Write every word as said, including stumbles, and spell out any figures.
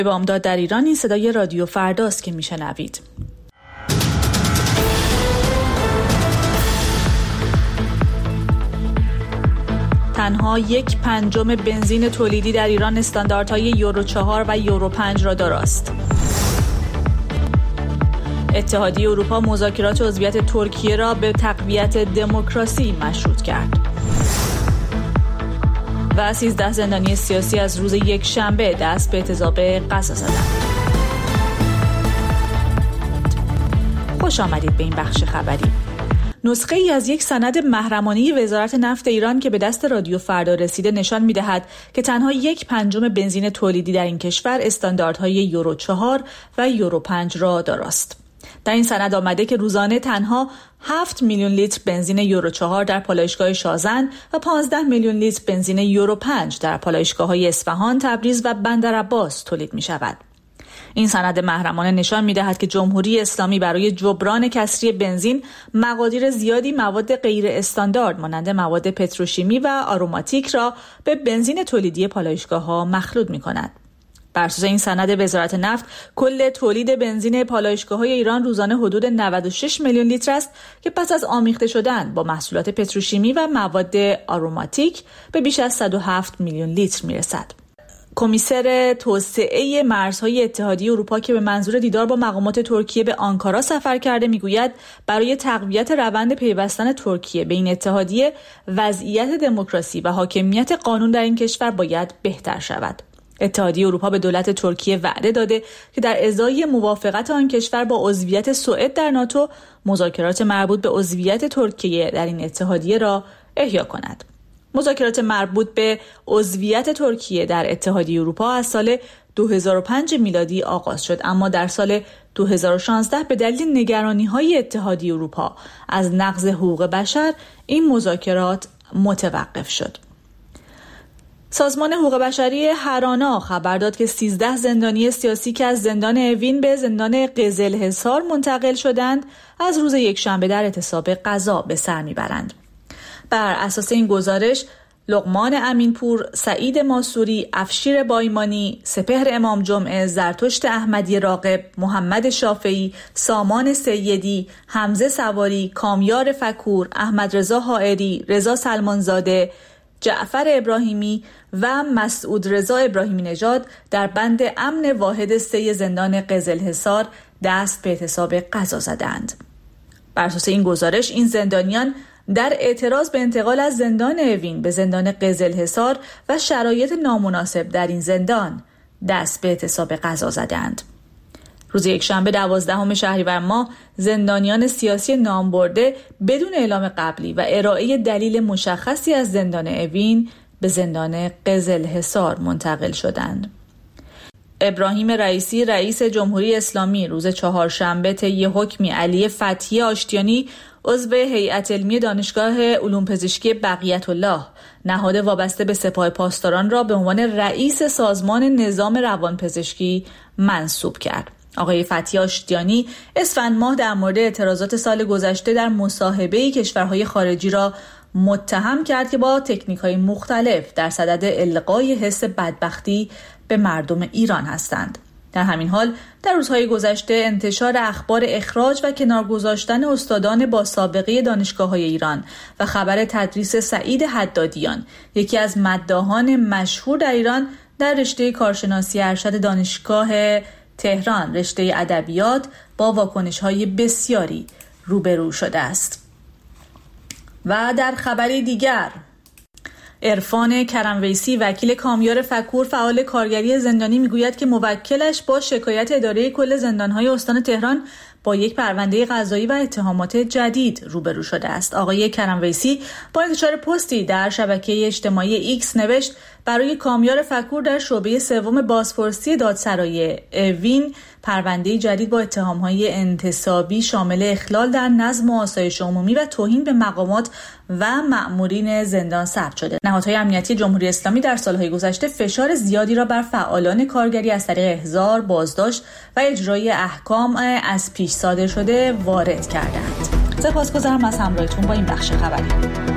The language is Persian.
بامداد در ایران این صدای رادیو فرداست که میشنوید. تنها یک پنجم بنزین تولیدی در ایران استانداردهای یورو چهار و یورو پنج را دارست. اتحادیه اروپا مذاکرات عضویت ترکیه را به تقویت دموکراسی مشروط کرد. و سیزده زندانی سیاسی از روز یک شنبه دست به اعتصاب غذا زدند. خوش آمدید به این بخش خبری. نسخه ای از یک سند محرمانه وزارت نفت ایران که به دست رادیو فردا رسیده نشان می‌دهد که تنها یک پنجم بنزین تولیدی در این کشور استانداردهای یورو چهار و یورو پنج را دارست. در این سند آمده که روزانه تنها هفت میلیون لیتر بنزین یورو چهار در پالایشگاه شازن و پانزده میلیون لیتر بنزین یورو پنج در پالایشگاه‌های اصفهان، تبریز و بندرعباس تولید می‌شود. این سند محرمانه نشان می‌دهد که جمهوری اسلامی برای جبران کسری بنزین مقادیر زیادی مواد غیر استاندارد مانند مواد پتروشیمی و آروماتیک را به بنزین تولیدی پالایشگاه‌ها مخلوط می‌کند. بر اساس این سند وزارت نفت، کل تولید بنزین پالایشگاه‌های ایران روزانه حدود نود و شش میلیون لیتر است که پس از آمیخته شدن با محصولات پتروشیمی و مواد آروماتیک به بیش از صد و هفت میلیون لیتر میرسد. کمیسر توسعه مرزهای اتحادیه اروپا که به منظور دیدار با مقامات ترکیه به آنکارا سفر کرده میگوید برای تقویت روند پیوستن ترکیه به این اتحادیه، وضعیت دموکراسی و حاکمیت قانون در این کشور باید بهتر شود. اتحادیه اروپا به دولت ترکیه وعده داده که در ازای موافقت آن کشور با عضویت سوئد در ناتو، مذاکرات مربوط به عضویت ترکیه در این اتحادیه را احیا کند. مذاکرات مربوط به عضویت ترکیه در اتحادیه اروپا از سال دو هزار و پنج میلادی آغاز شد، اما در سال دو هزار و شانزده به دلیل نگرانی‌های اتحادیه اروپا از نقض حقوق بشر این مذاکرات متوقف شد. سازمان حقوق بشری هرانا خبر داد که سیزده زندانی سیاسی که از زندان اوین به زندان قزلحصار منتقل شدند از روز یکشنبه در اعتصاب غذا به سر میبرند. بر اساس این گزارش، لقمان امینپور، سعید ماسوری، افشیر بایمانی، سپهر امام جمعه، زرتشت احمدی راغب، محمد شافعی، سامان سیدی، حمزه سواری، کامیار فکور، احمد رضا حائری، رضا سلمانزاده، جعفر ابراهیمی و مسعود رضا ابراهیمی نژاد در بند امن واحد سه زندان قزلحصار دست به اعتصاب غذا زدند. بر اساس این گزارش، این زندانیان در اعتراض به انتقال از زندان اوین به زندان قزلحصار و شرایط نامناسب در این زندان دست به اعتصاب غذا زدند. روز یکشنبه دوازدهم شهریور ماه زندانیان سیاسی نامبرده بدون اعلام قبلی و ارائه دلیل مشخصی از زندان اوین به زندان قزلحصار منتقل شدند. ابراهیم رئیسی، رئیس جمهوری اسلامی، روز چهارشنبه طی حکمی علی فتحی آشتیانی، عضو هیئت علمی دانشگاه علوم پزشکی بقیت الله، نهاد وابسته به سپاه پاسداران را به عنوان رئیس سازمان نظام روانپزشکی منصوب کرد. آقای فتحی آشتیانی اسفند ماه در مورد اعتراضات سال گذشته در مصاحبه‌ای کشورهای خارجی را متهم کرد که با تکنیک‌های مختلف در صدد القای حس بدبختی به مردم ایران هستند. در همین حال در روزهای گذشته انتشار اخبار اخراج و کنار گذاشتن استادان با سابقه دانشگاه‌های ایران و خبر تدریس سعید حدادیان، یکی از مداحان مشهور در ایران در رشته کارشناسی ارشد دانشگاه تهران رشته ادبیات، با واکنش‌های بسیاری روبرو شده است. و در خبری دیگر، عرفان کرمویسی، وکیل کامیار فکور فعال کارگری زندانی، میگوید که موکلش با شکایت اداره کل زندان‌های استان تهران با یک پرونده قضایی و اتهامات جدید روبرو شده است. آقای کرمویسی با انتشار پستی در شبکه اجتماعی ایکس نوشت: برای کامیار فکور در شعبه سوم بازپرسی دادسرای اوین پرونده جدید با اتهام‌های انتصابی شامل اخلال در نظم و آسایش عمومی و توهین به مقامات و مأمورین زندان ثبت شده. نهادهای امنیتی جمهوری اسلامی در سالهای گذشته فشار زیادی را بر فعالان کارگری از طریق احضار، بازداشت و اجرای احکام از پیش صادر شده وارد کردند. سپاسگزارم از همراهیتون با این بخش خبری.